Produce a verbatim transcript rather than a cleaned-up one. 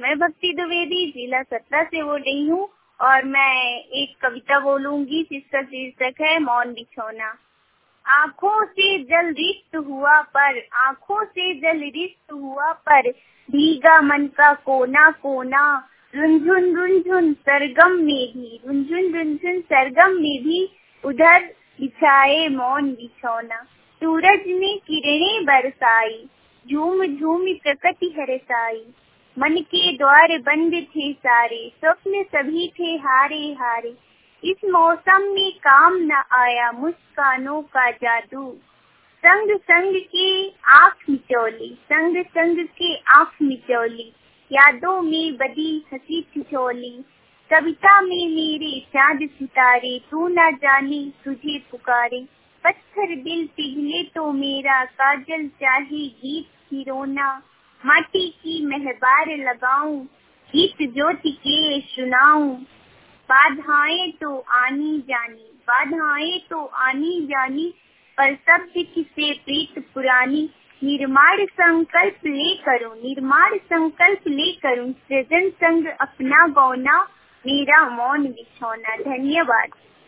मैं भक्ति द्विवेदी जिला सतना से बोल रही हूँ और मैं एक कविता बोलूंगी जिसका शीर्षक है मौन बिछौना। आँखों से जल रिक्त हुआ पर आँखों से जल रिक्त हुआ पर भीगा मन का कोना कोना, रुंझुन रुंझुन सरगम में भी रुंझुन रुंझुन सरगम में भी उधर बिछाए मौन बिछौना। सूरज ने किरणें बरसाई, झूम झूम प्रकृति हरसाई, मन के द्वार बंद थे सारे, स्वप्न सभी थे हारे हारे। इस मौसम में काम न आया मुस्कानों का जादू, संग संग के आँख मिचौली, संग संग के आँख मिचौली, यादों में बदी हंसी ठिठोली। कविता में मेरे चांद सितारे, तू न जाने तुझे पुकारे। पत्थर दिल पिघले तो मेरा, काजल चाहे गीत की रोना। माटी की महबार लगाऊं, गीत ज्योति के सुनाऊं। बाधाएं तो आनी जानी, बाधाएं तो आनी जानी, पर शब्द किसे प्रीत पुरानी। निर्माण संकल्प ले करूं, निर्माण संकल्प ले करूं, सृजन संग अपना गौना, मेरा मौन बिछौना। धन्यवाद।